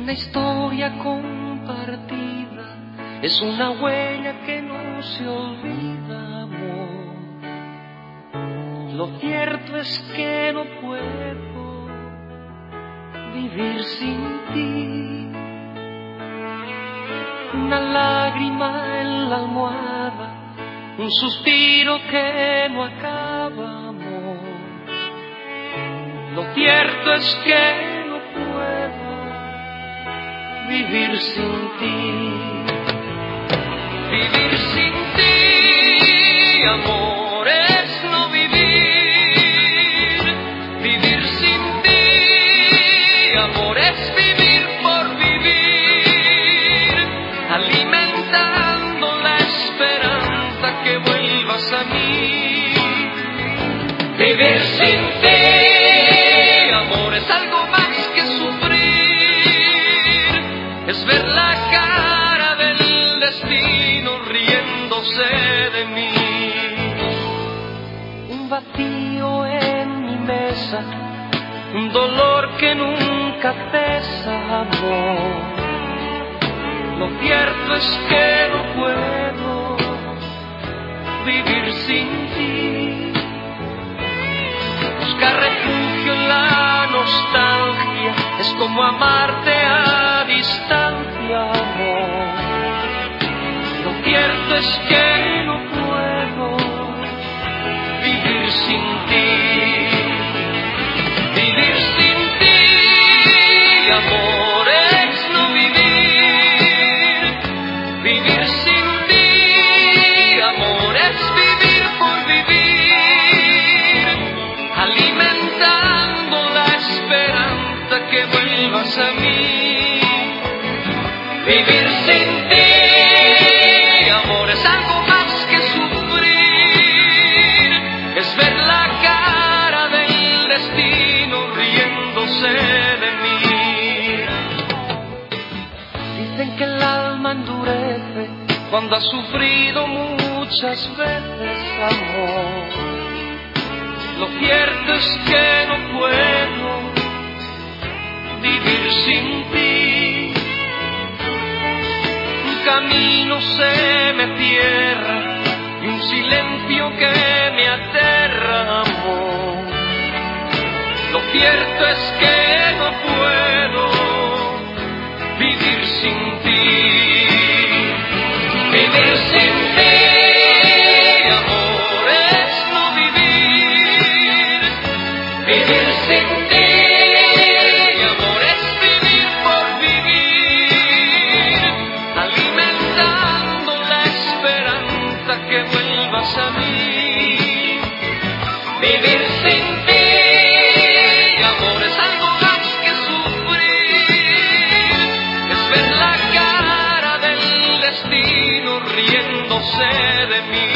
una historia compartida, es una huella que no se olvida, amor. Lo cierto es que no puedo vivir sin ti. Una lágrima en la almohada, un suspiro que no acaba, amor. Lo cierto es que no puedo vivir sin ti. Vivir sin ti, amor, es no vivir. Vivir sin ti, amor, es vivir por vivir, alimentando la esperanza que vuelvas a mí. Vivir sin ti, amor, es algo más que sufrir, es ver la cara del destino riéndose de mí. Un vacío en mi mesa, un dolor que nunca cesa, amor. Lo cierto es que no puedo vivir sin ti. Buscar refugio en la nostalgia es como amarte a distancia, amor. Lo cierto es que no puedo vivir sin ti. Vivir sin ti, amor, es no vivir. Vivir sin ti, amor, es vivir por vivir, alimentando la esperanza que vuelvas a mí. Vivir sin ti, amor, es algo más que sufrir, es ver la cara del destino riéndose de mí. Dicen que el alma endurece cuando has sufrido muchas veces, amor. Lo cierto es que no puedo vivir sin ti. Un camino se me cierra y un silencio que me aterra, amor. Lo cierto es que no puedo vivir sin ti. Vivir sin ti, amor, es no vivir. Vivir sin ti, amor, es vivir por vivir, alimentando la esperanza que vuelvas a mí. Vivir sin ti, amor, es algo más que sufrir, es ver la cara del destino riéndose de mí.